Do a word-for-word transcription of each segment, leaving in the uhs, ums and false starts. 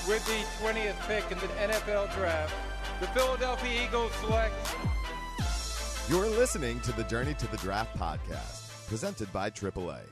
With the twentieth pick in the N F L Draft, the Philadelphia Eagles select. You're listening to the Journey to the Draft podcast, presented by triple A.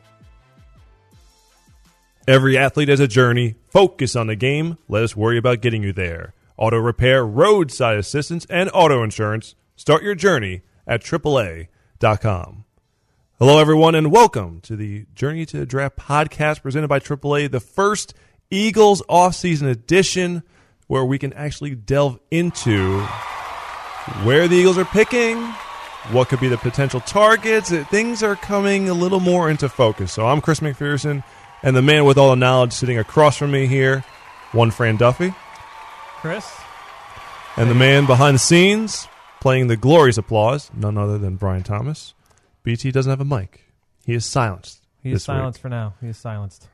Every athlete has a journey. Focus on the game. Let us worry about getting you there. Auto repair, roadside assistance, and auto insurance. Start your journey at triple A dot com. Hello, everyone, and welcome to the Journey to the Draft podcast presented by triple A, the first Eagles offseason edition where we can actually delve into where the Eagles are picking, what could be the potential targets. Things are coming a little more into focus. So I'm Chris McPherson, and the man with all the knowledge sitting across from me here, one Fran Duffy. Chris. And the man behind the scenes playing the glorious applause, none other than Brian Thomas. B T doesn't have a mic. He is silenced. He is silenced for now. He is silenced.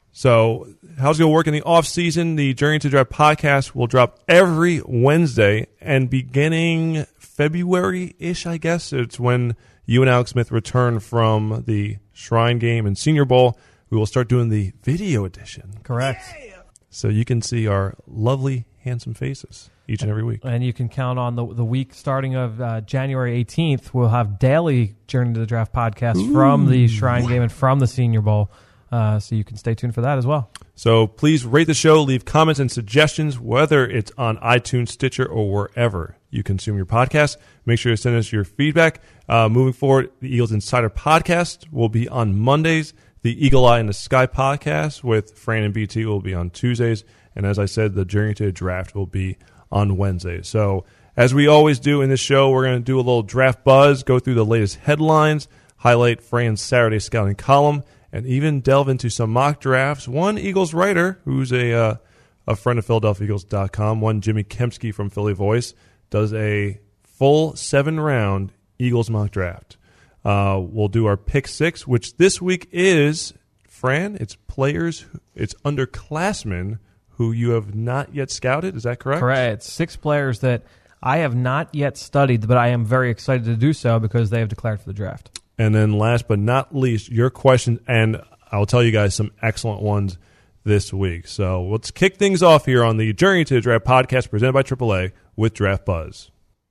So how's it going to work in the off-season? The Journey to Draft podcast will drop every Wednesday, and beginning February-ish, I guess, it's when you and Alex Smith return from the Shrine Game and Senior Bowl. We will start doing the video edition. Correct. Yeah. So you can see our lovely, handsome faces each and every week. And you can count on the the week starting of uh, January eighteenth. We'll have daily Journey to the Draft podcast Ooh. from the Shrine Game and from the Senior Bowl. Uh, so you can stay tuned for that as well. So please rate the show, leave comments and suggestions, whether it's on iTunes, Stitcher, or wherever you consume your podcast. Make sure to send us your feedback. Uh, moving forward, the Eagles Insider podcast will be on Mondays. The Eagle Eye in the Sky podcast with Fran and B T will be on Tuesdays. And as I said, the Journey to the Draft will be on Wednesday. So as we always do in this show, we're going to do a little draft buzz, go through the latest headlines, highlight Fran's Saturday scouting column, and even delve into some mock drafts. One Eagles writer, who's a uh, a friend of Philadelphia Eagles dot com, one Jimmy Kempski from Philly Voice, does a full seven-round Eagles mock draft. Uh, we'll do our pick six, which this week is, Fran, it's players, it's underclassmen who you have not yet scouted. Is that correct? Correct. It's six players that I have not yet studied, but I am very excited to do so because they have declared for the draft. And then last but not least, your questions, and I'll tell you guys some excellent ones this week. So let's kick things off here on the Journey to the Draft podcast presented by triple A with Draft Buzz.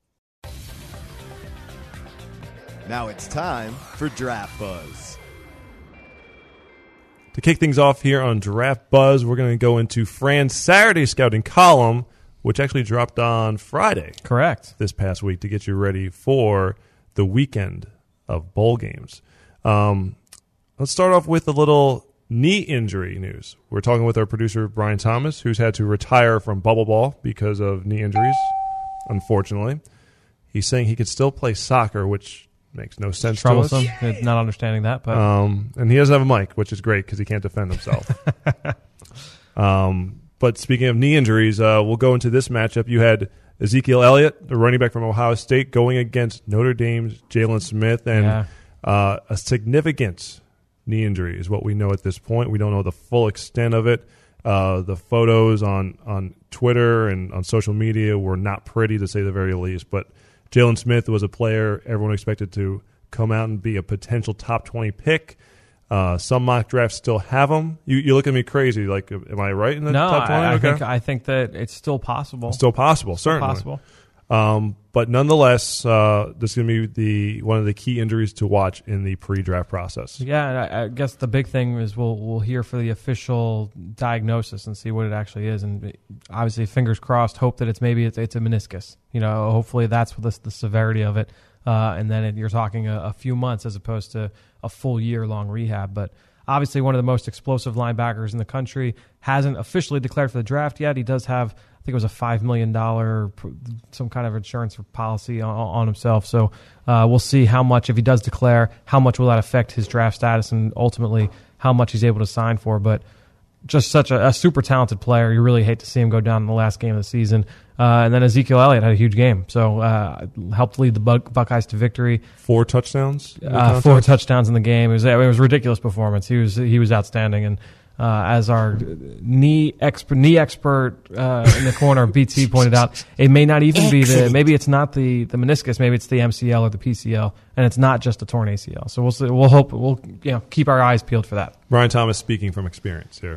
Now it's time for Draft Buzz. To kick things off here on Draft Buzz, we're going to go into Fran's Saturday scouting column, which actually dropped on Friday. Correct. This past week to get you ready for the weekend of bowl games. Um, let's start off with a little knee injury news. We're talking with our producer, Brian Thomas, who's had to retire from bubble ball because of knee injuries, unfortunately. He's saying he could still play soccer, which makes no sense to us. Troublesome, not understanding that. But um, and he doesn't have a mic, which is great because he can't defend himself. um, but speaking of knee injuries, uh, we'll go into this matchup. You had Ezekiel Elliott, the running back from Ohio State, going against Notre Dame's Jalen Smith, and yeah. uh, a significant knee injury is what we know at this point. We don't know the full extent of it. Uh, the photos on, on Twitter and on social media were not pretty, to say the very least, but Jalen Smith was a player everyone expected to come out and be a potential top twenty pick. Uh, some mock drafts still have him. You, you look at me crazy. Like, am I right in the no, top twenty? I, I, okay. think, I think that it's still possible. Still possible, still certainly. Possible. Um, but nonetheless, uh, this is going to be the one of the key injuries to watch in the pre-draft process. Yeah, and I, I guess the big thing is we'll we'll hear for the official diagnosis and see what it actually is. And obviously, fingers crossed, hope that it's maybe it's, it's a meniscus. You know, hopefully that's the, the severity of it. Uh, and then it, you're talking a, a few months as opposed to a full year-long rehab. But obviously one of the most explosive linebackers in the country, hasn't officially declared for the draft yet. He does have, I think it was a five million dollars, some kind of insurance policy on, on himself. So uh, we'll see how much, if he does declare, how much will that affect his draft status and ultimately how much he's able to sign for. But just such a, a super talented player. You really hate to see him go down in the last game of the season. Uh, and then Ezekiel Elliott had a huge game, so uh, helped lead the Buck, Buckeyes to victory. Four touchdowns. Uh, four touchdowns in the game. It was it was a ridiculous performance. He was he was outstanding. And uh, as our knee expert knee expert uh, in the corner, B T pointed out, it may not even be the maybe it's not the, the meniscus, maybe it's the M C L or the P C L, and it's not just a torn A C L. So we'll see, we'll hope we'll you know keep our eyes peeled for that. Brian Thomas speaking from experience here.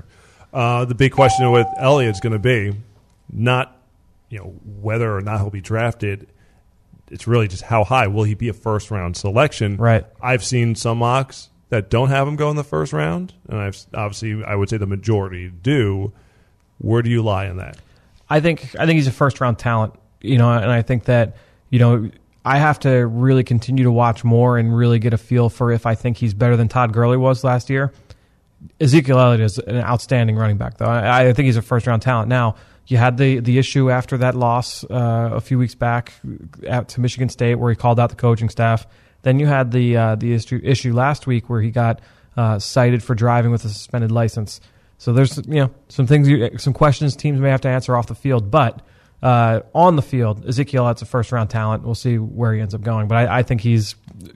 Uh, the big question with Elliott's going to be not, you know, whether or not he'll be drafted. It's really just how high will he be a first round selection. Right. I've seen some mocks that don't have him go in the first round, and I've obviously I would say the majority do. Where do you lie in that? I think I think he's a first round talent, you know, and I think that, you know, I have to really continue to watch more and really get a feel for if I think he's better than Todd Gurley was last year. Ezekiel Elliott is an outstanding running back, though. I, I think he's a first round talent. Now, you had the, the issue after that loss uh, a few weeks back out to Michigan State where he called out the coaching staff. Then you had the uh, the issue, issue last week where he got uh, cited for driving with a suspended license. So there's, you know, some things, you, some questions teams may have to answer off the field. But uh, on the field, Ezekiel Elliott's a first round talent. We'll see where he ends up going. But I, I think he's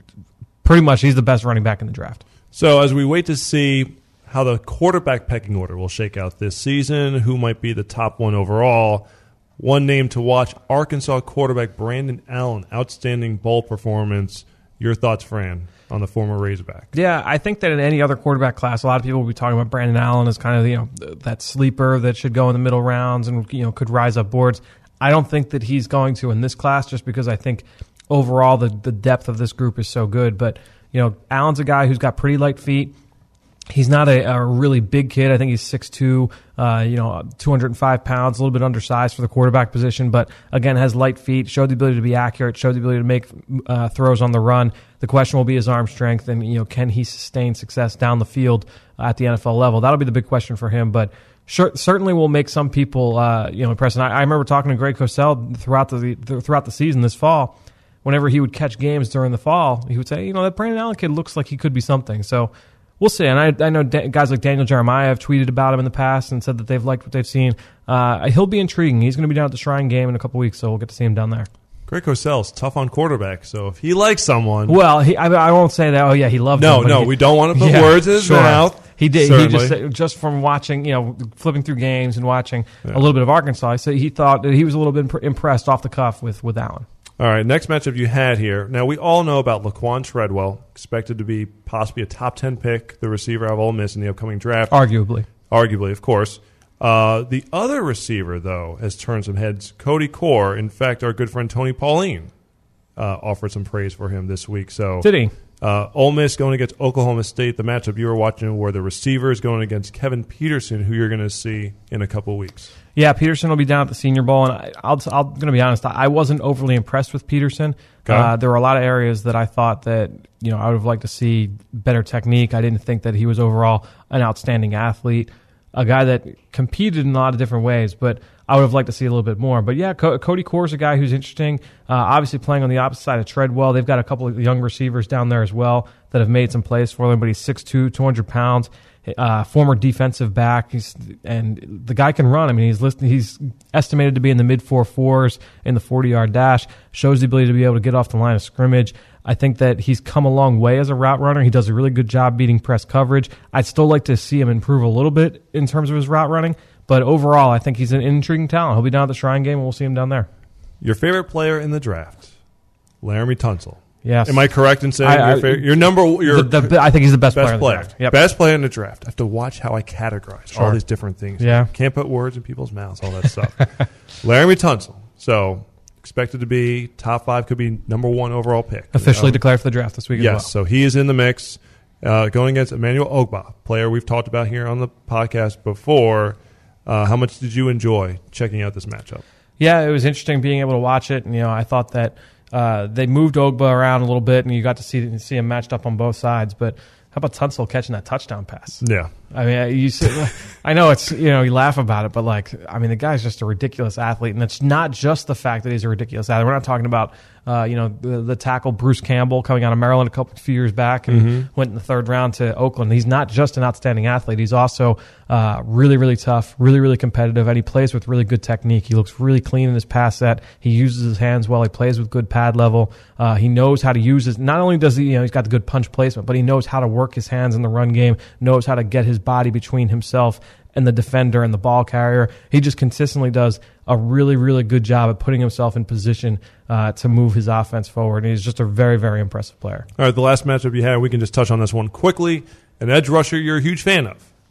pretty much he's the best running back in the draft. So as we wait to see how the quarterback pecking order will shake out this season, who might be the top one overall, one name to watch, Arkansas quarterback Brandon Allen, outstanding bowl performance. Your thoughts, Fran, on the former Razorback? Yeah, I think that in any other quarterback class, a lot of people will be talking about Brandon Allen as kind of, you know, that sleeper that should go in the middle rounds and, you know, could rise up boards. I don't think that he's going to in this class just because I think overall the, the depth of this group is so good. But, you know, Allen's a guy who's got pretty light feet. He's not a, a really big kid. I think he's six two, uh, you know, two hundred five pounds, a little bit undersized for the quarterback position, but again, has light feet, showed the ability to be accurate, showed the ability to make uh, throws on the run. The question will be his arm strength and, you know, can he sustain success down the field at the N F L level? That'll be the big question for him, but sure, certainly will make some people, uh, you know, impressed. And I, I remember talking to Greg Cosell throughout the, the throughout the season this fall. Whenever he would catch games during the fall, he would say, you know, that Brandon Allen kid looks like he could be something. So we'll see. And I, I know da- guys like Daniel Jeremiah have tweeted about him in the past and said that they've liked what they've seen. Uh, he'll be intriguing. He's going to be down at the Shrine game in a couple weeks, so we'll get to see him down there. Greg Cosell's tough on quarterback, so if he likes someone... Well, he, I, I won't say that, oh, yeah, he loved no, him. No, no, he, we don't want to put yeah, words in his sure. mouth. He did. Certainly. He just just from watching, you know, flipping through games and watching yeah. a little bit of Arkansas, so he thought that he was a little bit impressed off the cuff with, with Allen. All right, next matchup you had here. Now, we all know about Laquan Treadwell, expected to be possibly a top ten pick, the receiver out of Ole Miss in the upcoming draft. Arguably. Arguably, of course. Uh, the other receiver, though, has turned some heads. Cody Core, in fact, our good friend Tony Pauline uh, offered some praise for him this week. So Did he? Uh, Ole Miss going against Oklahoma State. The matchup you were watching were the receivers going against Kevin Peterson, who you're going to see in a couple weeks. Yeah, Peterson will be down at the Senior Bowl, and I, I'll, I'm going to be honest, I wasn't overly impressed with Peterson. Okay. Uh, there were a lot of areas that I thought that, you know, I would have liked to see better technique. I didn't think that he was overall an outstanding athlete, a guy that competed in a lot of different ways, but I would have liked to see a little bit more. But yeah, Co- Cody Core is a guy who's interesting. Uh, obviously playing on the opposite side of Treadwell. They've got a couple of young receivers down there as well that have made some plays for them, but he's six two, two hundred pounds. Uh, former defensive back, he's, and the guy can run. I mean, he's listed, he's estimated to be in the mid four fours in the forty-yard dash. Shows the ability to be able to get off the line of scrimmage. I think that he's come a long way as a route runner. He does a really good job beating press coverage. I'd still like to see him improve a little bit in terms of his route running, but overall, I think he's an intriguing talent. He'll be down at the Shrine game, and we'll see him down there. Your favorite player in the draft, Laramie Tunsil. Yes. Am I correct in saying I, I, your, favorite, your number? Your the, the, I think he's the best, best player. player. In the draft. Yep. Best player in the draft. I have to watch how I categorize Sure. all these different things. Yeah. Can't put words in people's mouths. All that stuff. Laramie Tunsil. So expected to be top five. Could be number one overall pick. Officially um, declared for the draft this week yes, as well. So he is in the mix. Uh, going against Emmanuel Ogba, player we've talked about here on the podcast before. Uh, how much did you enjoy checking out this matchup? Yeah, it was interesting being able to watch it. And, you know, I thought that uh, they moved Ogba around a little bit, and you got to see see him matched up on both sides. But how about Tunsil catching that touchdown pass? Yeah. I mean, you see, I know it's, you know, you laugh about it, but like, I mean, the guy's just a ridiculous athlete, and it's not just the fact that he's a ridiculous athlete. We're not talking about, uh, you know, the, the tackle Bruce Campbell coming out of Maryland a couple few years back and mm-hmm. went in the third round to Oakland. He's not just an outstanding athlete. He's also uh, really, really tough, really, really competitive, and he plays with really good technique. He looks really clean in his pass set. He uses his hands well. He plays with good pad level. Uh, he knows how to use his, not only does he, you know, he's got the good punch placement, but he knows how to work his hands in the run game, knows how to get his body between himself and the defender and the ball carrier. He just consistently does a really, really good job at putting himself in position uh, to move his offense forward. And he's just a very, very impressive player. All right, the last matchup you had, we can just touch on this one quickly. An edge rusher you're a huge fan of.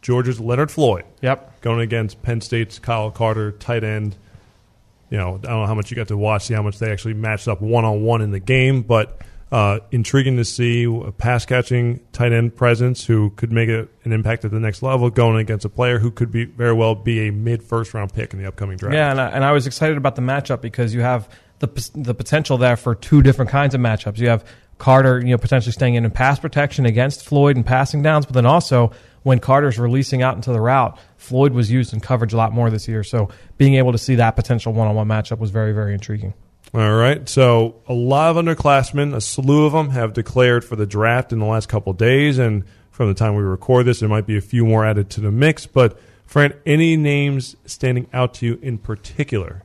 Georgia's Leonard Floyd. Yep. Going against Penn State's Kyle Carter, tight end. You know, I don't know how much you got to watch, see how much they actually matched up one-on-one in the game, but uh, intriguing to see a pass-catching tight end presence who could make a, an impact at the next level going against a player who could be very well be a mid-first round pick in the upcoming draft. Yeah, and I, and I was excited about the matchup because you have the the potential there for two different kinds of matchups. You have Carter, you know, potentially staying in in pass protection against Floyd and passing downs, but then also when Carter's releasing out into the route, Floyd was used in coverage a lot more this year. So being able to see that potential one-on-one matchup was very, very intriguing. All right. So a lot of underclassmen, a slew of them, have declared for the draft in the last couple of days. And from the time we record this, there might be a few more added to the mix. But, Fran, any names standing out to you in particular?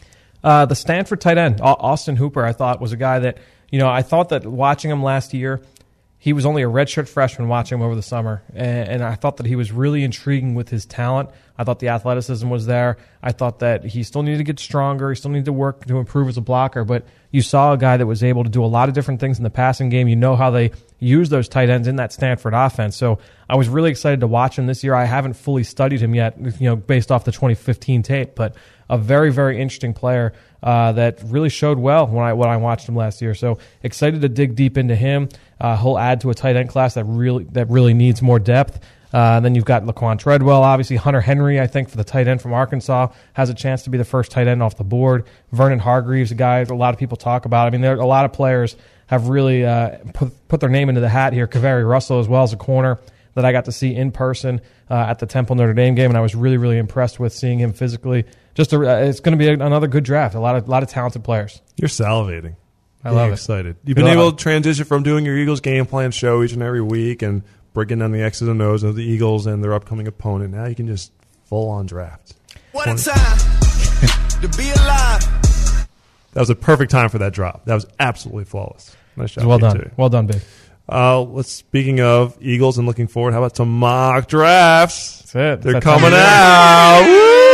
Uh, the Stanford tight end, Austin Hooper, I thought was a guy that, you know, I thought that watching him last year, he was only a redshirt freshman watching him over the summer, and, and I thought that he was really intriguing with his talent. I thought the athleticism was there. I thought that he still needed to get stronger. He still needed to work to improve as a blocker, but you saw a guy that was able to do a lot of different things in the passing game. You know how they use those tight ends in that Stanford offense. So I was really excited to watch him this year. I haven't fully studied him yet, you know, based off the twenty fifteen tape, but a very, very interesting player uh, that really showed well when I when I watched him last year. So excited to dig deep into him. Uh, he'll add to a tight end class that really that really needs more depth. Uh, and then you've got Laquan Treadwell, obviously Hunter Henry, I think, for the tight end from Arkansas, has a chance to be the first tight end off the board. Vernon Hargreaves, a guy a lot of people talk about. I mean, there are a lot of players have really uh, put, put their name into the hat here. Kaveri Russell as well as a corner that I got to see in person uh, at the Temple Notre Dame game, and I was really, really impressed with seeing him physically. Just a, uh, it's going to be another good draft. A lot of, a lot of talented players. You're salivating. I love You're it. Excited. You've been able to transition from doing your Eagles game plan show each and every week and breaking down the X's and O's of the Eagles and their upcoming opponent. Now you can just full on draft. What a time to be alive. That was a perfect time for that drop. That was absolutely flawless. Nice job. Well done. Too. Well done, Big. Uh, let's speaking of Eagles and looking forward, how about some mock drafts? That's it. They're That's coming how out.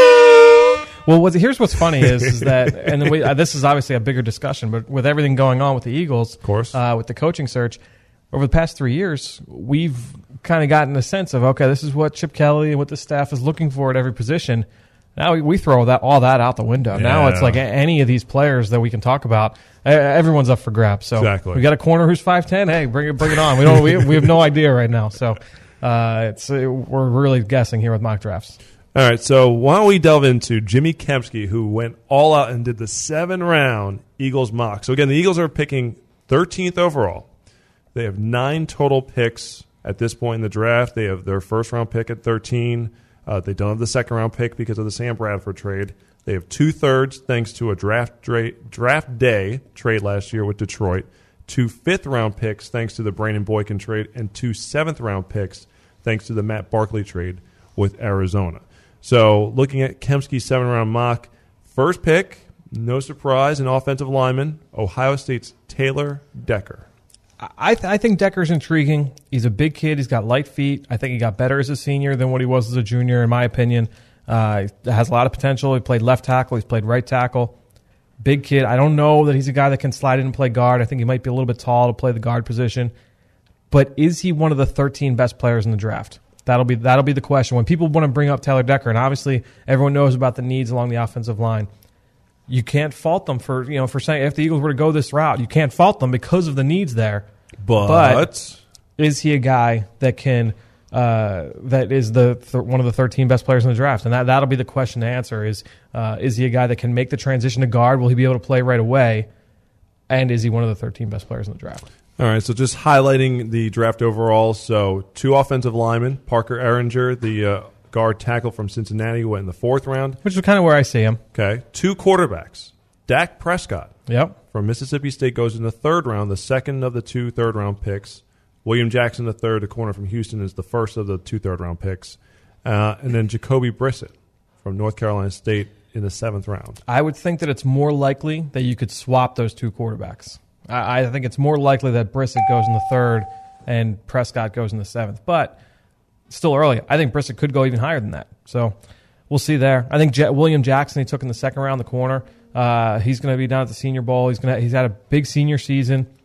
Woo! Well, what's, here's what's funny is, is that, and then we, uh, this is obviously a bigger discussion, but with everything going on with the Eagles, of course, uh, with the coaching search, over the past three years, we've kind of gotten a sense of, okay, this is what Chip Kelly and what the staff is looking for at every position. Now we, we throw that all that out the window. Yeah. Now it's like a, any of these players that we can talk about, uh, everyone's up for grabs. So exactly. We got a corner who's five ten. Hey, bring it, bring it on. We don't, we, we have no idea right now. So uh, it's uh, we're really guessing here with mock drafts. All right, so why don't we delve into Jimmy Kempski, who went all out and did the seven-round Eagles mock. So, again, the Eagles are picking thirteenth overall. They have nine total picks at this point in the draft. They have their first-round pick at thirteen. Uh, they don't have the second-round pick because of the Sam Bradford trade. They have two-thirds thanks to a draft, dra- draft day trade last year with Detroit, two fifth-round picks thanks to the Brandon Boykin trade, and two seventh-round picks thanks to the Matt Barkley trade with Arizona. So looking at Kempski's seven-round mock, first pick, no surprise, an offensive lineman, Ohio State's Taylor Decker. I, th- I think Decker's intriguing. He's a big kid. He's got light feet. I think he got better as a senior than what he was as a junior, in my opinion. Uh, he has a lot of potential. He played left tackle. He's played right tackle. Big kid. I don't know that he's a guy that can slide in and play guard. I think he might be a little bit tall to play the guard position. But is he one of the thirteen best players in the draft? That'll be that'll be the question. When people want to bring up Taylor Decker, and obviously everyone knows about the needs along the offensive line, you can't fault them for you know for saying if the Eagles were to go this route, you can't fault them because of the needs there. But, but is he a guy that can uh, that is the th- one of the thirteen best players in the draft? And that that'll be the question to answer: is uh, is he a guy that can make the transition to guard? Will he be able to play right away? And is he one of the thirteen best players in the draft? All right, so just highlighting the draft overall. So two offensive linemen, Parker Ehringer, the uh, guard tackle from Cincinnati, who went in the fourth round. Which is kind of where I see him. Okay. Two quarterbacks, Dak Prescott. Yep. From Mississippi State goes in the third round, the second of the two third-round picks. William Jackson the third, the corner from Houston, is the first of the two third-round picks. Uh, and then Jacoby Brissett from North Carolina State in the seventh round. I would think that it's more likely that you could swap those two quarterbacks. I think it's more likely that Brissett goes in the third and Prescott goes in the seventh. But still early. I think Brissett could go even higher than that. So we'll see there. I think J- William Jackson, he took in the second round, the corner. Uh, he's going to be down at the Senior Bowl. He's going to he's had a big senior season.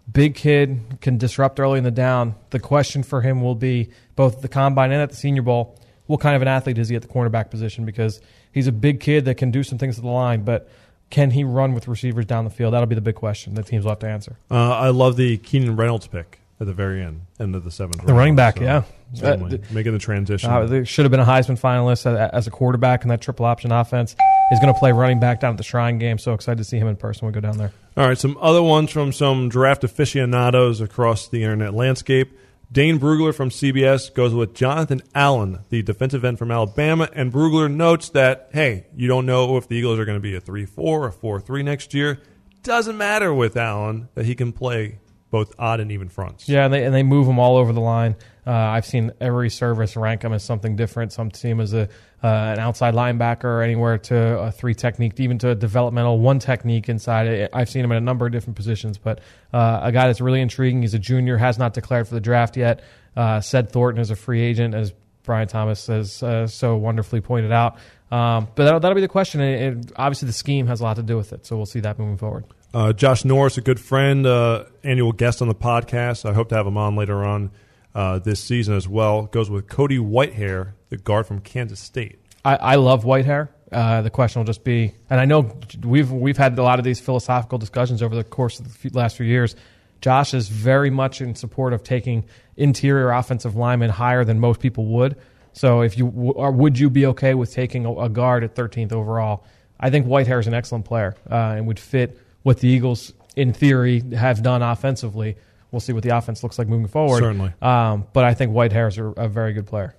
big kid, can disrupt early in the down. The question for him will be, both at the Combine and at the Senior Bowl, what kind of an athlete is he at the cornerback position? Because he's a big kid that can do some things at the line, but can he run with receivers down the field? That'll be the big question that teams will have to answer. Uh, I love the Keenan Reynolds pick at the very end, end of the seventh. The round, running back, so yeah. certainly Uh, making the transition. Uh, there should have been a Heisman finalist as a quarterback in that triple option offense. He's going to play running back down at the Shrine game, so excited to see him in person when we go down there. All right, some other ones from some draft aficionados across the internet landscape. Dane Brugler from C B S goes with Jonathan Allen, the defensive end from Alabama, and Brugler notes that, hey, you don't know if the Eagles are going to be a three four or four three next year. Doesn't matter with Allen that he can play both odd and even fronts. Yeah, and they, and they move him all over the line. Uh, I've seen every service rank him as something different. Some see him as a uh, an outside linebacker, or anywhere to a three technique, even to a developmental one technique inside. I've seen him in a number of different positions, but uh, a guy that's really intriguing. He's a junior, has not declared for the draft yet. Uh, Ced Thornton is a free agent, as Brian Thomas has uh, so wonderfully pointed out. Um, but that'll, that'll be the question. It, it, obviously, the scheme has a lot to do with it, so we'll see that moving forward. Uh, Josh Norris, a good friend, uh, annual guest on the podcast. I hope to have him on later on uh, this season as well. Goes with Cody Whitehair, the guard from Kansas State. I, I love Whitehair. Uh, the question will just be, and I know we've we've had a lot of these philosophical discussions over the course of the few, last few years. Josh is very much in support of taking interior offensive linemen higher than most people would. So, if you or would you be okay with taking a, a guard at thirteenth overall? I think Whitehair is an excellent player uh, and would fit what the Eagles, in theory, have done offensively. We'll see what the offense looks like moving forward. Certainly. Um, but I think Whitehair is a, a very good player.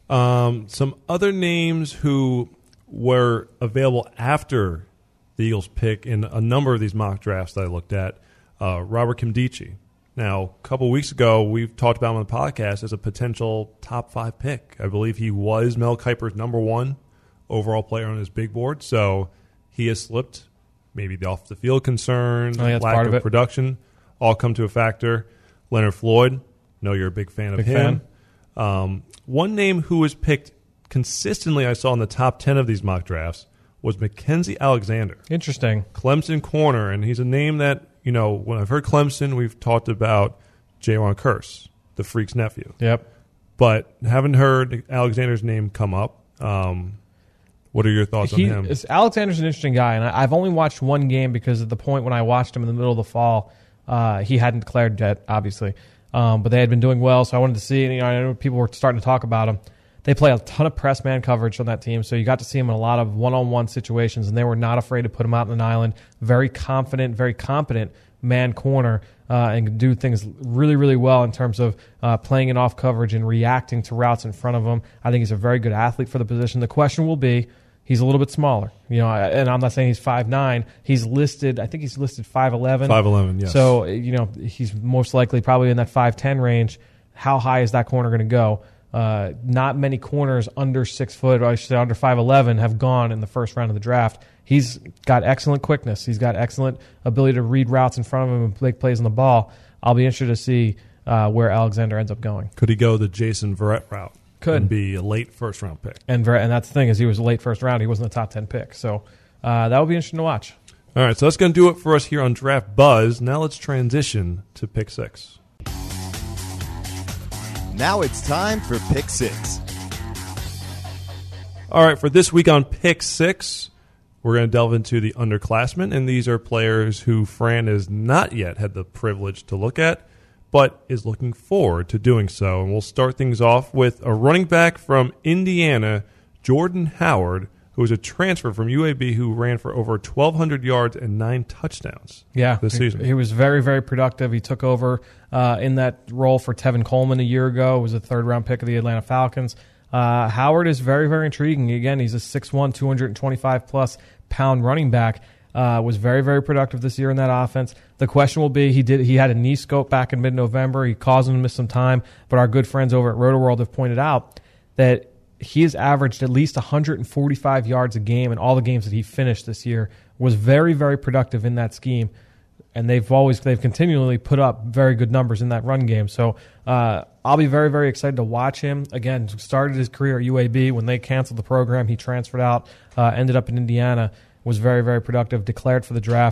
Um, some other names who were available after the Eagles pick in a number of these mock drafts that I looked at, uh, Robert Kimdichie. Now, a couple of weeks ago, we've talked about him on the podcast as a potential top five pick. I believe he was Mel Kiper's number one overall player on his big board, so he has slipped. Maybe the off-the-field concerns, oh, yeah, lack part of, of production, all come to a factor. Leonard Floyd, know you're a big fan of big him. Um, one name who was picked consistently I saw in the top ten of these mock drafts was Mackenzie Alexander. Interesting. Clemson corner, and he's a name that, you know, when I've heard Clemson, we've talked about Jayron Kearse, the Freak's nephew. Yep. But haven't heard Alexander's name come up. Um What are your thoughts he, on him? Alexander's an interesting guy, and I, I've only watched one game because at the point when I watched him in the middle of the fall, uh, he hadn't declared yet, obviously. Um, but they had been doing well, so I wanted to see. And, you know, I know people were starting to talk about him. They play a ton of press man coverage on that team, so you got to see him in a lot of one-on-one situations, and they were not afraid to put him out on an island. Very confident, very competent man corner, uh, and can do things really, really well in terms of uh, playing in off coverage and reacting to routes in front of him. I think he's a very good athlete for the position. The question will be, he's a little bit smaller, you know, and I'm not saying he's five nine. He's listed, I think he's listed five eleven. five eleven, yes. So, you know, he's most likely probably in that five ten range. How high is that corner going to go? Uh, not many corners under six foot, or I should say under five eleven, have gone in the first round of the draft. He's got excellent quickness. He's got excellent ability to read routes in front of him and make plays on the ball. I'll be interested to see uh, where Alexander ends up going. Could he go the Jason Verrett route? Could. And be a late first-round pick. And and that's the thing, is he was a late first round. He wasn't a top ten pick. So uh, that would be interesting to watch. All right, so that's going to do it for us here on Draft Buzz. Now let's transition to Pick Six. Now it's time for Pick Six. All right, for this week on Pick Six, we're going to delve into the underclassmen, and these are players who Fran has not yet had the privilege to look at, but is looking forward to doing so. And we'll start things off with a running back from Indiana, Jordan Howard, who is a transfer from U A B who ran for over twelve hundred yards and nine touchdowns yeah, this season. He, he was very, very productive. He took over uh, in that role for Tevin Coleman a year ago. He was a third-round pick of the Atlanta Falcons. Uh, Howard is very, very intriguing. Again, he's a six one, two twenty-five plus pound running back. Uh, was very, very productive this year in that offense. The question will be, he did he had a knee scope back in mid-November. He caused him to miss some time, but our good friends over at RotoWorld have pointed out that he has averaged at least one hundred forty-five yards a game in all the games that he finished this year. Was very, very productive in that scheme, and they've always they've continually put up very good numbers in that run game. So uh, I'll be very, very excited to watch him. Again, started his career at U A B. When they canceled the program, he transferred out, uh, ended up in Indiana. Was very, very productive, declared for the draft.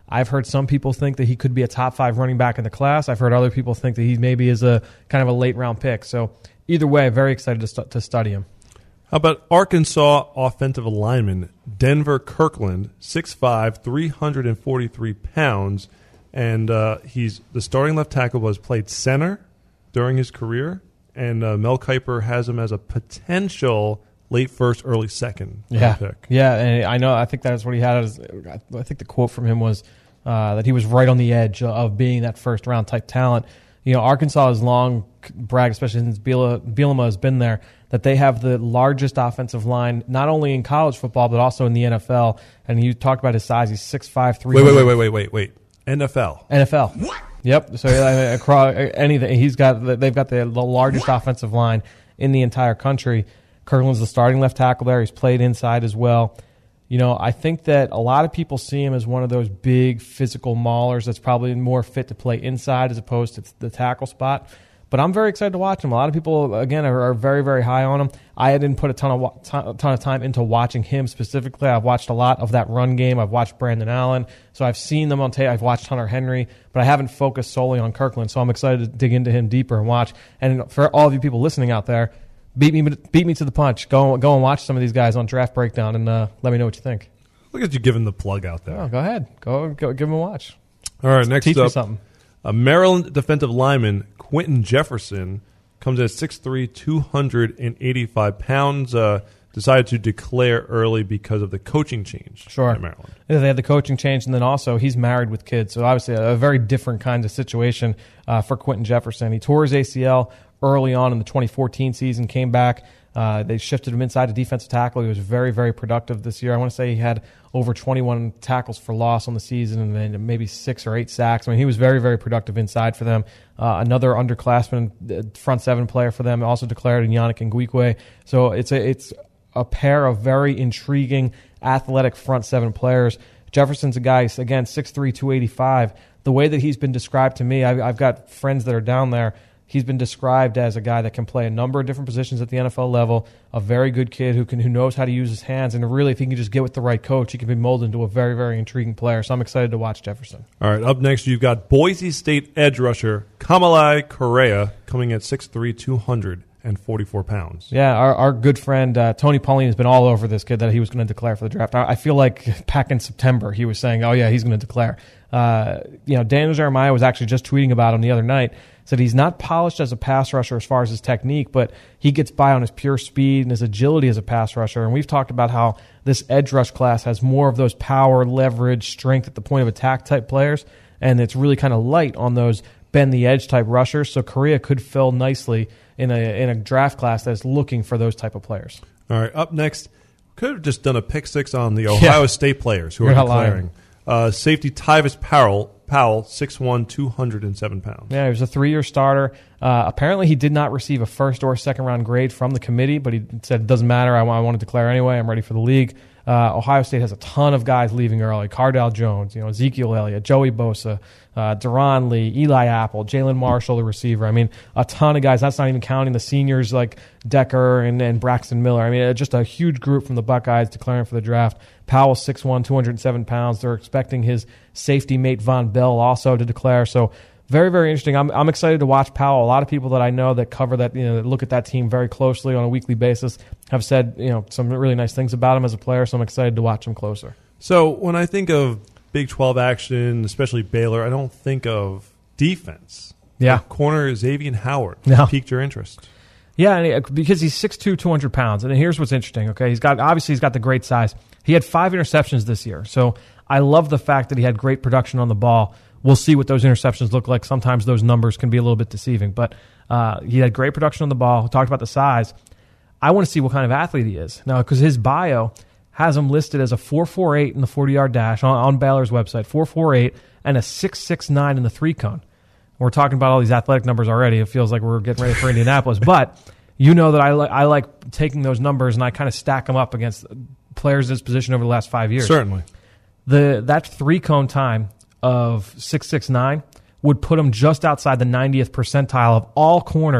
I've heard some people think that he could be a top five running back in the class. I've heard other people think that he maybe is a kind of a late round pick. So either way, very excited to, st- to study him. How about Arkansas offensive lineman Denver Kirkland, six five, three hundred forty-three pounds, and uh, he's the starting left tackle, was played center during his career, and uh, Mel Kiper has him as a potential late first, early second yeah. pick. Yeah, and I know. I think that's what he had. As, I think the quote from him was uh, that he was right on the edge of being that first round type talent. You know, Arkansas has long bragged, especially since Bielema, Bielema has been there, that they have the largest offensive line, not only in college football, but also in the N F L. And you talked about his size. He's six five, three Wait, wait, wait, wait, wait, wait, wait. N F L. N F L. What? Yep. So I mean, across anything, he's got, they've got the, the largest offensive line in the entire country. Kirkland's the starting left tackle there. He's played inside as well. You know, I think that a lot of people see him as one of those big physical maulers that's probably more fit to play inside as opposed to the tackle spot. But I'm very excited to watch him. A lot of people, again, are, are very, very high on him. I didn't put a ton of wa- ton, ton of time into watching him specifically. I've watched a lot of that run game. I've watched Brandon Allen. So I've seen them on tape. I've watched Hunter Henry. But I haven't focused solely on Kirkland. So I'm excited to dig into him deeper and watch. And for all of you people listening out there, beat me beat me to the punch. Go, go and watch some of these guys on Draft Breakdown and uh, let me know what you think. Look at you giving the plug out there. Oh, go ahead. Go, go give him a watch. All right, next Teach up, me something. A Maryland defensive lineman, Quentin Jefferson, comes in at six three, two hundred eighty-five pounds. Uh, decided to declare early because of the coaching change sure. at Maryland. Yeah, they had the coaching change, and then also he's married with kids. So obviously a, a very different kind of situation uh, for Quentin Jefferson. He tore his A C L early on in the twenty fourteen season, came back. Uh, they shifted him inside to defensive tackle. He was very, very productive this year. I want to say he had over twenty-one tackles for loss on the season and then maybe six or eight sacks. I mean, he was very, very productive inside for them. Uh, another underclassman, front seven player for them, also declared in Yannick Ngwikwe. So it's a, it's a pair of very intriguing, athletic front seven players. Jefferson's a guy, again, six three, two eighty-five. The way that he's been described to me, I've, I've got friends that are down there. He's been described as a guy that can play a number of different positions at the N F L level, a very good kid who can who knows how to use his hands, and really, if he can just get with the right coach, he can be molded into a very, very intriguing player. So I'm excited to watch Jefferson. All right, up next, you've got Boise State edge rusher Kamalei Correa coming at six three, two hundred forty-four pounds. Yeah, our, our good friend uh, Tony Pauline has been all over this kid that he was going to declare for the draft. I, I feel like back in September he was saying, oh, yeah, he's going to declare. Uh, you know, Daniel Jeremiah was actually just tweeting about him the other night. Said he's not polished as a pass rusher as far as his technique, but he gets by on his pure speed and his agility as a pass rusher. And we've talked about how this edge rush class has more of those power, leverage, strength at the point of attack type players, and it's really kind of light on those bend the edge type rushers. So Correa could fill nicely in a in a draft class that's looking for those type of players. All right, up next, could have just done a pick six on the Ohio yeah. State players who You're are declaring. Uh, safety Tyvis Powell. Powell, six one, two hundred seven pounds. Yeah, he was a three-year starter. Uh, apparently, he did not receive a first or second-round grade from the committee, but he said, it doesn't matter. I want, I want to declare anyway. I'm ready for the league. Uh, Ohio State has a ton of guys leaving early. Cardale Jones, you know, Ezekiel Elliott, Joey Bosa, uh, Deron Lee, Eli Apple, Jalen Marshall, the receiver. I mean, a ton of guys. That's not even counting the seniors like Decker and, and Braxton Miller. I mean, just a huge group from the Buckeyes declaring for the draft. Powell, six one, two hundred seven pounds. They're expecting his safety mate Von Bell also to declare. So very, very interesting. I'm I'm excited to watch Powell. A lot of people that I know that cover that, you know, that look at that team very closely on a weekly basis have said, you know, some really nice things about him as a player. So I'm excited to watch him closer. So when I think of Big twelve action, especially Baylor, I don't think of defense. Yeah, like corner Xavier Howard no. piqued your interest. Yeah, and because he's six two, two hundred pounds. And here's what's interesting, okay? He's got obviously he's got the great size. He had five interceptions this year. So I love the fact that he had great production on the ball. We'll see what those interceptions look like. Sometimes those numbers can be a little bit deceiving. But uh, he had great production on the ball. We talked about the size. I want to see what kind of athlete he is. Now, because his bio has him listed as a four four eight in the forty-yard dash on, on Baylor's website, four four eight, and a six six nine in the three-cone. We're talking about all these athletic numbers already. It feels like we're getting ready for Indianapolis. But you know that I, li- I like taking those numbers and I kind of stack them up against players in this position over the last five years. Certainly. The That three-cone time of six six nine would put him just outside the ninetieth percentile of all corners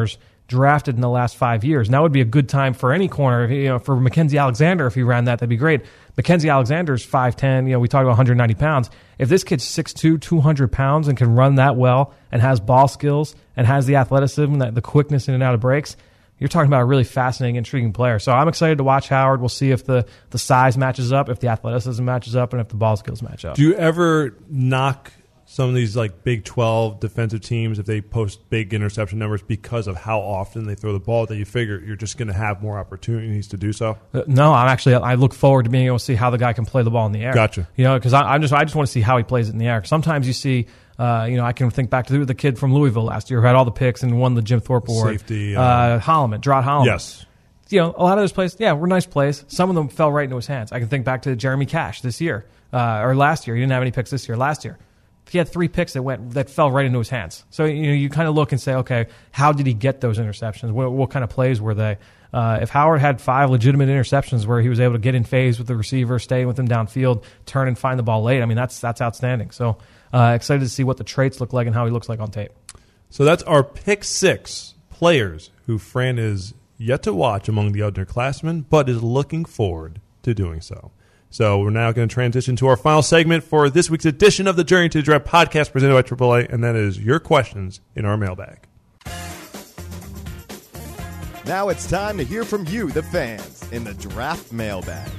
drafted in the last five years. Now would be a good time for any corner. You know, for Mackenzie Alexander, if he ran that, that'd be great. Mackenzie Alexander's five ten. You know, we talked about one hundred ninety pounds. If this kid's six two, two hundred pounds and can run that well and has ball skills and has the athleticism, that the quickness in and out of breaks, you're talking about a really fascinating, intriguing player. So I'm excited to watch Howard. We'll see if the, the size matches up, if the athleticism matches up, and if the ball skills match up. Do you ever knock some of these like Big twelve defensive teams if they post big interception numbers because of how often they throw the ball, that you figure you're just going to have more opportunities to do so? Uh, no, I'm actually I look forward to being able to see how the guy can play the ball in the air. Gotcha. You know, because I, I just I just want to see how he plays it in the air. Sometimes you see. Uh, you know, I can think back to the kid from Louisville last year who had all the picks and won the Jim Thorpe Award. Safety. Uh, Uh, Holloman, Drott Holloman. yes. You know, a lot of those plays, yeah, were nice plays. Some of them fell right into his hands. I can think back to Jeremy Cash this year, uh, or last year. He didn't have any picks this year. Last year, he had three picks that went that fell right into his hands. So you know, you kind of look and say, okay, how did he get those interceptions? What, what kind of plays were they? Uh, if Howard had five legitimate interceptions where he was able to get in phase with the receiver, stay with him downfield, turn and find the ball late, I mean, that's that's outstanding. So uh, excited to see what the traits look like and how he looks like on tape. So that's our pick six players who Fran is yet to watch among the underclassmen, but is looking forward to doing so. So we're now going to transition to our final segment for this week's edition of the Journey to the Draft podcast presented by triple A, and that is your questions in our mailbag. Now it's time to hear from you, the fans, in the draft mailbag.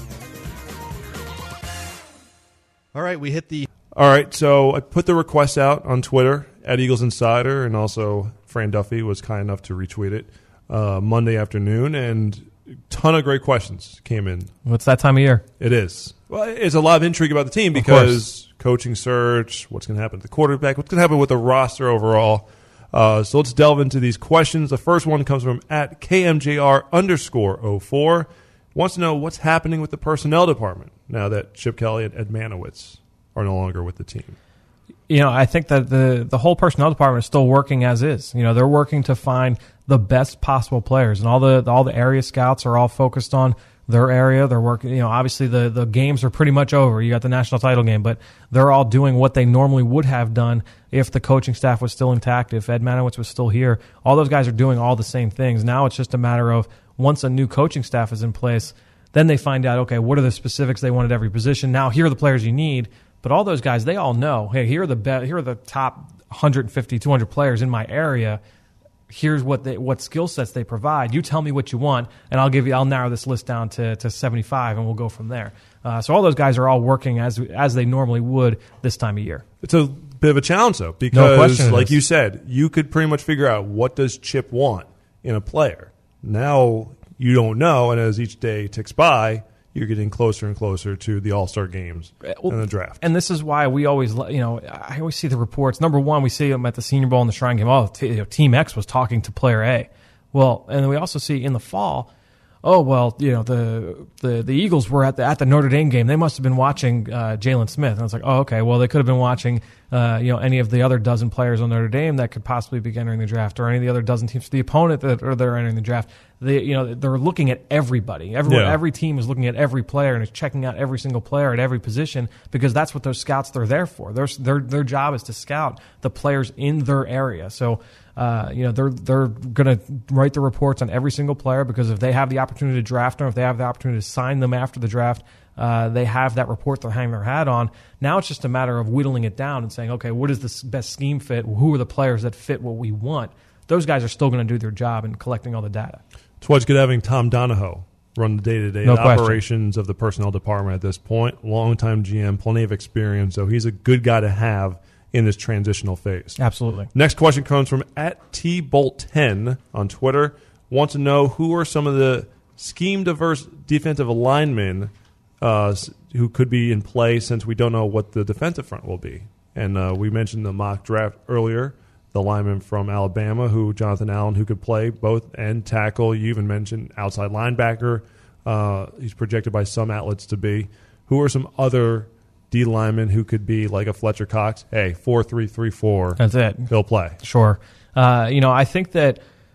All right, we hit the All right, so I put the request out on Twitter at Eagles Insider, and also Fran Duffy was kind enough to retweet it uh, Monday afternoon, and a ton of great questions came in. What's that time of year? It is. Well, it's a lot of intrigue about the team because coaching search, what's going to happen to the quarterback, what's going to happen with the roster overall. Uh, so let's delve into these questions. The first one comes from at K M J R underscore oh four. Wants to know what's happening with the personnel department now that Chip Kelly and Ed Manowitz are no longer with the team. You know, I think that the the whole personnel department is still working as is. You know, they're working to find the best possible players, and all the all the area scouts are all focused on their area. They're working. You know, obviously the the games are pretty much over. You got the national title game, but they're all doing what they normally would have done if the coaching staff was still intact, if Ed Manowitz was still here. All those guys are doing all the same things. Now it's just a matter of once a new coaching staff is in place, then they find out, okay, what are the specifics they want at every position? Now here are the players you need. But all those guys, they all know, hey, here are the be- here are the top one hundred fifty, two hundred players in my area. Here's what they, what skill sets they provide. You tell me what you want, and I'll give you. I'll narrow this list down to, to seventy-five, and we'll go from there. Uh, so all those guys are all working as as they normally would this time of year. It's a bit of a challenge, though, because, No question it like is. you said, you could pretty much figure out what does Chip want in a player. Now you don't know, and as each day ticks by, you're getting closer and closer to the All-Star games Well, and the draft. And this is why we always, you know, I always see the reports. Number one, we see them at the Senior Bowl and the Shrine Game. Oh, t- you know, Team X was talking to Player A. Well, and then we also see in the fall, oh, well, you know, the the, the Eagles were at the at the Notre Dame game. They must have been watching uh, Jalen Smith. And I was like, oh, okay, well, they could have been watching, uh, you know, any of the other dozen players on Notre Dame that could possibly be entering the draft, or any of the other dozen teams, the opponent that are, that are entering the draft. They, you know, they're looking at everybody. Everyone, Yeah. every team is looking at every player and is checking out every single player at every position, because that's what those scouts they're there for. Their their their job is to scout the players in their area. So, uh, you know, they're they're going to write the reports on every single player, because if they have the opportunity to draft them, if they have the opportunity to sign them after the draft, uh, they have that report to hang their hat on. Now it's just a matter of whittling it down and saying, okay, what is the s- best scheme fit? Who are the players that fit what we want? Those guys are still going to do their job in collecting all the data. That's why it's good having Tom Donahoe run the day-to-day No question. operations of the personnel department at this point. Longtime G M, plenty of experience, so he's a good guy to have in this transitional phase. Absolutely. Next question comes from at T Bolt ten on Twitter. Wants to know who are some of the scheme-diverse defensive linemen uh, who could be in play, since we don't know what the defensive front will be. And uh, we mentioned the mock draft earlier. The lineman from Alabama, who Jonathan Allen, who could play both end tackle. You even mentioned outside linebacker. Uh, he's projected by some outlets to be. Who are some other D linemen who could be like a Fletcher Cox? Hey, four three three four. That's it. He'll play. Sure. Uh, you know, I think that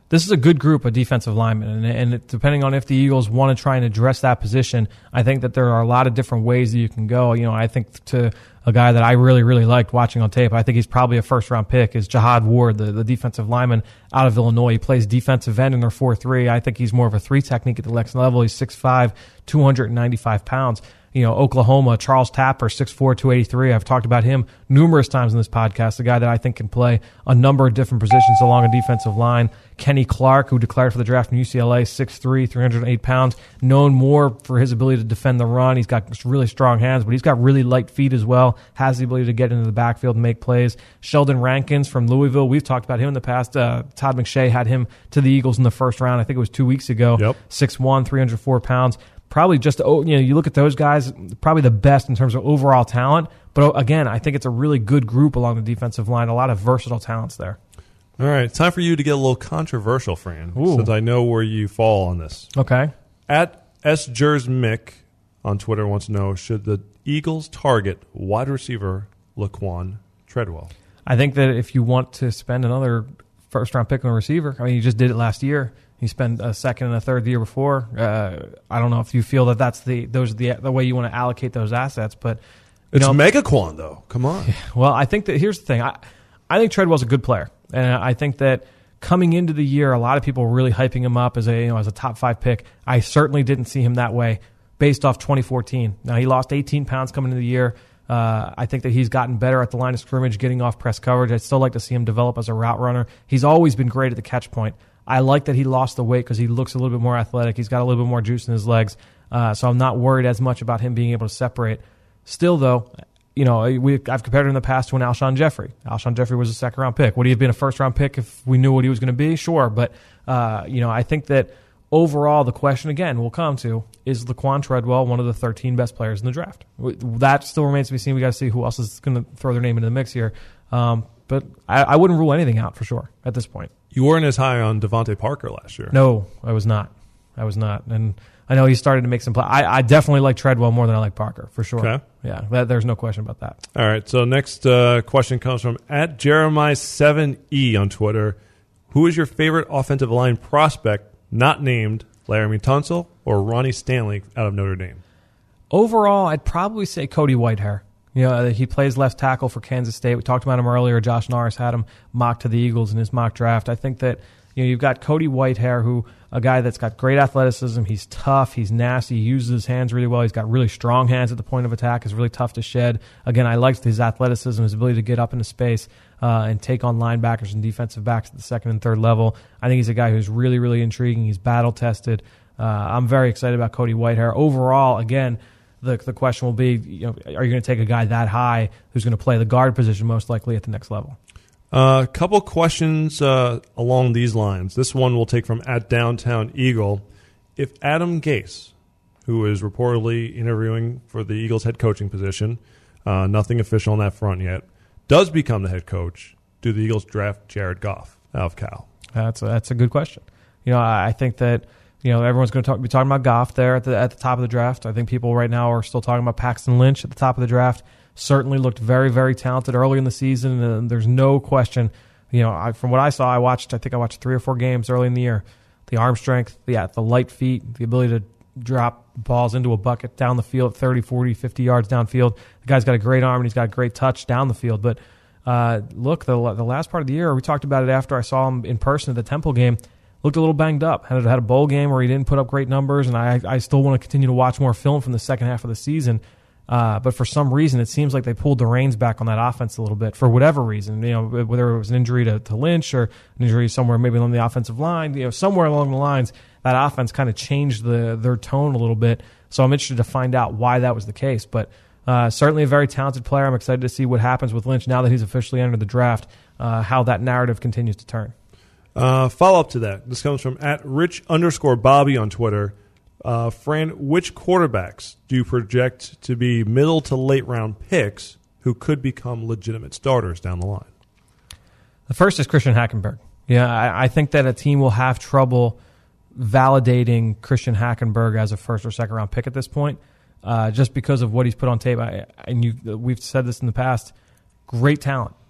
this is a good group of defensive linemen, and, and it, depending on if the Eagles want to try and address that position, I think that there are a lot of different ways that you can go. You know, I think to a guy that I really, really liked watching on tape, I think he's probably a first-round pick, is Jihad Ward, the, the defensive lineman out of Illinois. He plays defensive end in their four three. I think he's more of a three technique at the next level. He's six five, two hundred ninety-five pounds. You know, Oklahoma, Charles Tapper, six four, two eighty-three. I've talked about him numerous times in this podcast, a guy that I think can play a number of different positions along a defensive line. Kenny Clark, who declared for the draft from U C L A, six three, three hundred eight pounds, known more for his ability to defend the run. He's got really strong hands, but he's got really light feet as well, has the ability to get into the backfield and make plays. Sheldon Rankins from Louisville, we've talked about him in the past. Uh, Todd McShay had him to the Eagles in the first round. I think it was two weeks ago. Yep. six one, three hundred four pounds. Probably just, you know, you look at those guys, probably the best in terms of overall talent. But again, I think it's a really good group along the defensive line. A lot of versatile talents there. All right, time for you to get a little controversial, Fran, Ooh. since I know where you fall on this. Okay. At SJersMick on Twitter wants to know, should the Eagles target wide receiver Laquan Treadwell? I think that if you want to spend another first-round pick on a receiver, I mean, you just did it last year. You spent a second and a third the year before. Uh, I don't know if you feel that that's the those are the the way you want to allocate those assets, but you it's know, Megaquan though. Come on. Well, I think that here's the thing. I I think Treadwell's a good player, and I think that coming into the year, a lot of people were really hyping him up as a you know as a top five pick. I certainly didn't see him that way based off twenty fourteen. Now he lost eighteen pounds coming into the year. Uh, I think that he's gotten better at the line of scrimmage, getting off press coverage. I'd still like to see him develop as a route runner. He's always been great at the catch point. I like that he lost the weight because he looks a little bit more athletic. He's got a little bit more juice in his legs, uh, so I'm not worried as much about him being able to separate. Still, though, you know, we, I've compared him in the past to an Alshon Jeffrey. Alshon Jeffrey was a second-round pick. Would he have been a first-round pick if we knew what he was going to be? Sure, but uh, you know, I think that overall, the question again will come to, is Laquan Treadwell one of the thirteen best players in the draft? That still remains to be seen. We got to see who else is going to throw their name into the mix here. Um, but I, I wouldn't rule anything out for sure at this point. You weren't as high on Devontae Parker last year. No, I was not. I was not. And I know he started to make some play. I, I definitely like Treadwell more than I like Parker, for sure. Okay. Yeah, that, there's no question about that. All right, so next uh, question comes from at Jeremiah seven E on Twitter. Who is your favorite offensive line prospect not named Laramie Tunsil or Ronnie Stanley out of Notre Dame? Overall, I'd probably say Cody Whitehair. You know, he plays left tackle for Kansas State. We talked about him earlier. Josh Norris had him mocked to the Eagles in his mock draft. I think that you know you've got Cody Whitehair, who a guy that's got great athleticism. He's tough. He's nasty. He uses his hands really well. He's got really strong hands at the point of attack. He's really tough to shed. Again, I liked his athleticism, his ability to get up into space uh, and take on linebackers and defensive backs at the second and third level. I think he's a guy who's really, really intriguing. He's battle tested. Uh, I'm very excited about Cody Whitehair. Overall, again, The the question will be, you know, are you going to take a guy that high who's going to play the guard position most likely at the next level? A uh, couple questions uh, along these lines. This one we'll take from at Downtown Eagle. If Adam Gase, who is reportedly interviewing for the Eagles head coaching position, uh, nothing official on that front yet, does become the head coach, do the Eagles draft Jared Goff out of Cal? That's a, that's a good question. You know, I, I think that You know, everyone's going to talk, be talking about Goff there at the at the top of the draft. I think people right now are still talking about Paxton Lynch at the top of the draft. Certainly looked very, very talented early in the season, and there's no question. You know, I, from what I saw, I watched. I think I watched three or four games early in the year. The arm strength, the the light feet, the ability to drop balls into a bucket down the field, thirty, forty, fifty yards downfield. The guy's got a great arm and he's got a great touch down the field. But uh, look, the the last part of the year, we talked about it after I saw him in person at the Temple game. Looked a little banged up. Had had a bowl game where he didn't put up great numbers, and I I still want to continue to watch more film from the second half of the season. Uh, but for some reason, it seems like they pulled the reins back on that offense a little bit for whatever reason. You know, whether it was an injury to, to Lynch or an injury somewhere maybe on the offensive line. You know, somewhere along the lines, that offense kind of changed the their tone a little bit. So I'm interested to find out why that was the case. But uh, certainly a very talented player. I'm excited to see what happens with Lynch now that he's officially entered the draft. Uh, how that narrative continues to turn. Uh, follow up to that. This comes from at Rich underscore Bobby on Twitter. Uh, Fran, which quarterbacks do you project to be middle to late round picks who could become legitimate starters down the line? The first is Christian Hackenberg. Yeah, I, I think that a team will have trouble validating Christian Hackenberg as a first or second round pick at this point, uh, just because of what he's put on tape. I, and you, we've said this in the past. Great talent.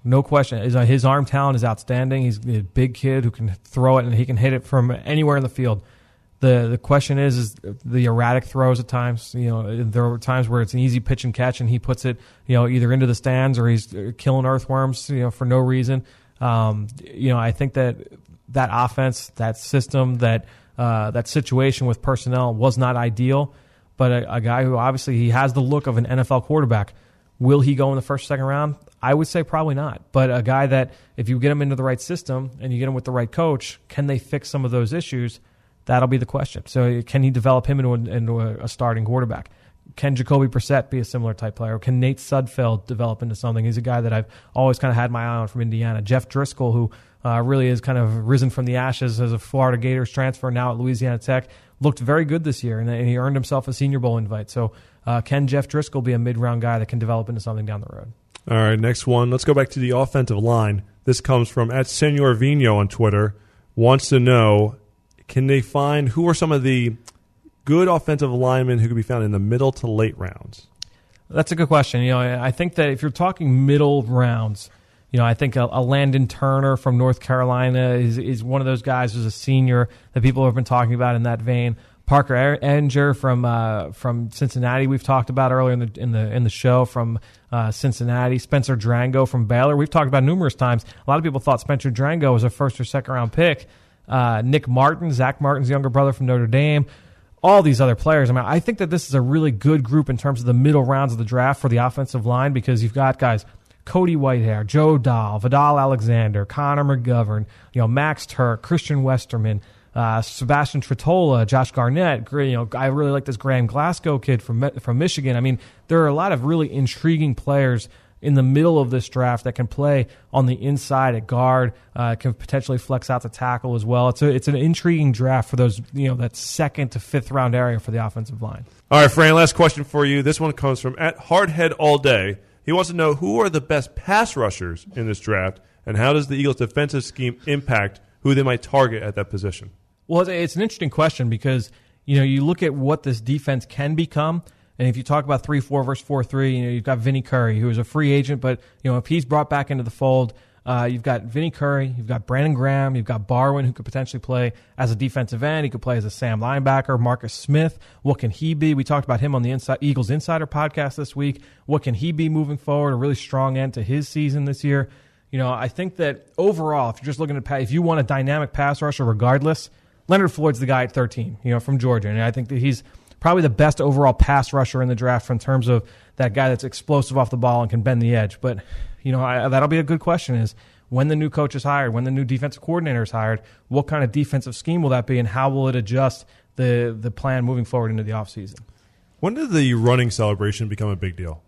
no question. His, uh, his arm talent is outstanding. He's a big kid who can throw it, and he can hit it from anywhere in the field. The the question is, is the erratic throws at times. You know, there are times where it's an easy pitch and catch, and he puts it, you know, either into the stands or he's killing earthworms, you know, for no reason. Um, you know, I think that that offense, that system, that uh, that situation with personnel was not ideal. But a, a guy who obviously he has the look of an N F L quarterback. Will he go in the first or second round? I would say probably not. But a guy that if you get him into the right system and you get him with the right coach, can they fix some of those issues? That'll be the question. So can he develop him into a, into a, a starting quarterback? Can Jacoby Brissett be a similar type player? Can Nate Sudfeld develop into something? He's a guy that I've always kind of had my eye on from Indiana. Jeff Driscoll, who uh, really has kind of risen from the ashes as a Florida Gators transfer, now at Louisiana Tech, looked very good this year, and, and he earned himself a Senior Bowl invite. So uh, can Jeff Driscoll be a mid-round guy that can develop into something down the road? All right, next one. Let's go back to the offensive line. This comes from at Senor Vino on Twitter. Wants to know, can they find who are some of the good offensive linemen who could be found in the middle to late rounds? That's a good question. You know, I think that if you're talking middle rounds, you know, I think a, a Landon Turner from North Carolina is is one of those guys who's a senior that people have been talking about in that vein. Parker Ehringer from uh, from Cincinnati, we've talked about earlier in the in the in the show from uh, Cincinnati. Spencer Drango from Baylor, we've talked about numerous times. A lot of people thought Spencer Drango was a first or second round pick. Uh, Nick Martin, Zach Martin's younger brother from Notre Dame. All these other players. I mean, I think that this is a really good group in terms of the middle rounds of the draft for the offensive line because you've got guys Cody Whitehair, Joe Dahl, Vidal Alexander, Connor McGovern, you know, Max Turk, Christian Westerman, uh, Sebastian Tretola, Josh Garnett. You know, I really like this Graham Glasgow kid from from Michigan. I mean, there are a lot of really intriguing players in the middle of this draft that can play on the inside at guard, uh, can potentially flex out to tackle as well. It's a, it's an intriguing draft for those, you know, that second to fifth round area for the offensive line. All right, Fran, last question for you. This one comes from at Hardhead All Day. He wants to know who are the best pass rushers in this draft, and how does the Eagles' defensive scheme impact who they might target at that position? Well, it's an interesting question because, you know, you look at what this defense can become. And if you talk about three four versus four three, you know, you've got Vinny Curry, who is a free agent, but you know if he's brought back into the fold, uh, you've got Vinny Curry, you've got Brandon Graham, you've got Barwin, who could potentially play as a defensive end. He could play as a Sam linebacker. Marcus Smith, what can he be? We talked about him on the Inside Eagles Insider podcast this week. What can he be moving forward? A really strong end to his season this year. You know, I think that overall, if you're just looking at if you want a dynamic pass rusher, regardless, Leonard Floyd's the guy at thirteen, you know, from Georgia, and I think that he's probably the best overall pass rusher in the draft in terms of that guy that's explosive off the ball and can bend the edge. But, you know, I, that'll be a good question is when the new coach is hired, when the new defensive coordinator is hired, what kind of defensive scheme will that be and how will it adjust the, the plan moving forward into the offseason? When did the running celebration become a big deal?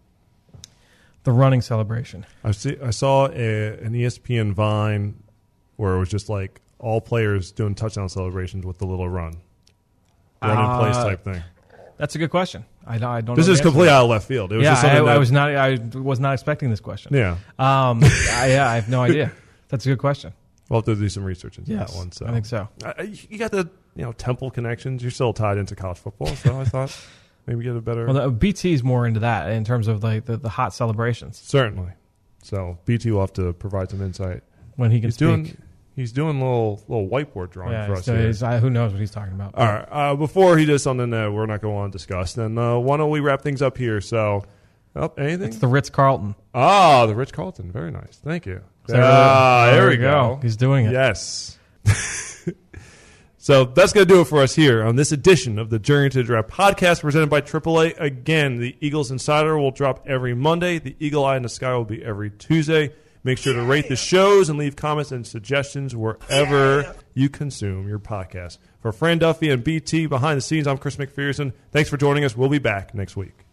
The running celebration. I see. I saw a, an E S P N Vine where it was just like all players doing touchdown celebrations with the little run. Run in place Uh, type thing. That's a good question. I, I don't. This know is the answer completely to that. out of left field. It was yeah, just I, something that, I was not. I was not expecting this question. Yeah. Um. I, yeah, I have no idea. That's a good question. We'll have to do some research into Yes, that one. So I think so. I, you got the you know Temple connections. You're still tied into college football, so I thought maybe get a better. Well, the, B T's more into that in terms of like the, the hot celebrations Certainly. So B T will have to provide some insight. when he can He's speak. doing he's doing little little whiteboard drawing yeah, for us so here. he's- I- who knows what he's talking about? All right. Uh, before he does something that we're not going to want to discuss, then uh, why don't we wrap things up here? So, oh, anything? It's the Ritz Carlton. Ah, the Rich Carlton. Very nice. Thank you. There- Ah, there, there we we go. go. He's doing it. Yes. So that's going to do it for us here on this edition of the Journey to the Draft podcast presented by triple A. Again, the Eagles Insider will drop every Monday. The Eagle Eye in the Sky will be every Tuesday. Make sure to rate the shows and leave comments and suggestions wherever you consume your podcast. For Fran Duffy and B T behind the scenes, I'm Chris McPherson. Thanks for joining us. We'll be back next week.